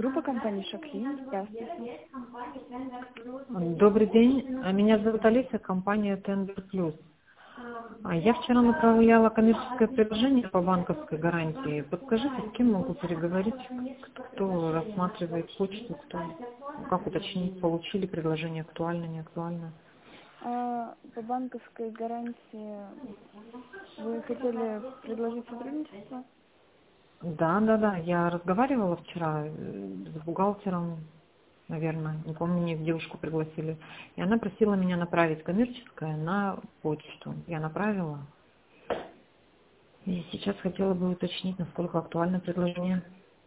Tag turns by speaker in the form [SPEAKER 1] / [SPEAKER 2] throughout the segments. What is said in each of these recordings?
[SPEAKER 1] Группа компании Шоклин. Здравствуйте.
[SPEAKER 2] Добрый день. Меня зовут Олеся, компания Tender Plus. Я вчера направляла коммерческое предложение по банковской гарантии. Подскажите, с кем могу переговорить, кто рассматривает почту, как уточнить, получили предложение, актуально, не актуально?
[SPEAKER 1] По банковской гарантии вы хотели предложить сотрудничество?
[SPEAKER 2] Да. Я разговаривала вчера с бухгалтером, наверное, не помню, мне девушку пригласили. И она просила меня направить коммерческое на почту. Я направила. И сейчас хотела бы уточнить, насколько актуально предложение.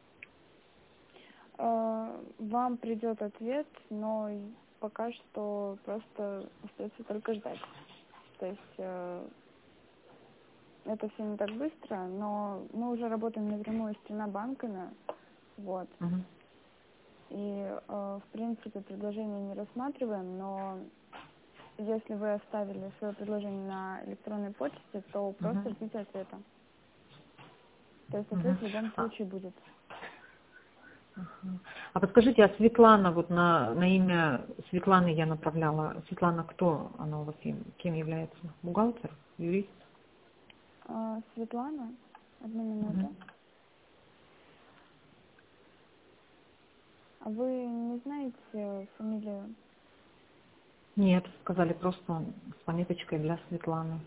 [SPEAKER 1] Вам придет ответ, но пока что просто остается только ждать. То есть это все не так быстро, но мы уже работаем напрямую с 3 банками, вот.
[SPEAKER 2] Мгм.
[SPEAKER 1] И в принципе предложение не рассматриваем, но если вы оставили свое предложение на электронной почте, то просто
[SPEAKER 2] Мгм.
[SPEAKER 1] ждите ответа. То есть ответ
[SPEAKER 2] Мгм.
[SPEAKER 1] в любом случае будет.
[SPEAKER 2] А подскажите, а Светлана, вот на имя Светланы я направляла. Светлана кто? Она у вас кем является? Бухгалтер? Юрист?
[SPEAKER 1] Светлана, одну
[SPEAKER 2] Мгм.
[SPEAKER 1] минуту. А вы не знаете фамилию?
[SPEAKER 2] Нет, сказали просто с пометочкой для Светланы.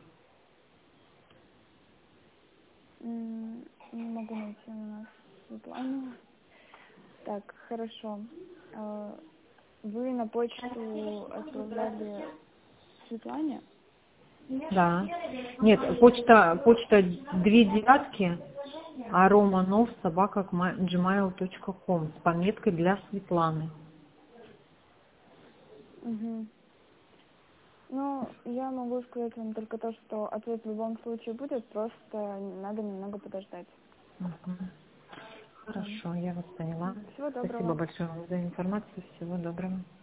[SPEAKER 1] Не могу найти у нас Светлану. Так, хорошо. Вы на почту отправляли Светлане?
[SPEAKER 2] Да. Нет, почта 2 девятки, а romanov@gmail.com с пометкой для Светланы.
[SPEAKER 1] Угу. Ну, я могу сказать вам только то, что ответ в любом случае будет, просто надо немного подождать.
[SPEAKER 2] Мгм.
[SPEAKER 1] Да.
[SPEAKER 2] Хорошо, я вас поняла.
[SPEAKER 1] Всего
[SPEAKER 2] Спасибо
[SPEAKER 1] доброго.
[SPEAKER 2] большое вам за информацию. Всего доброго.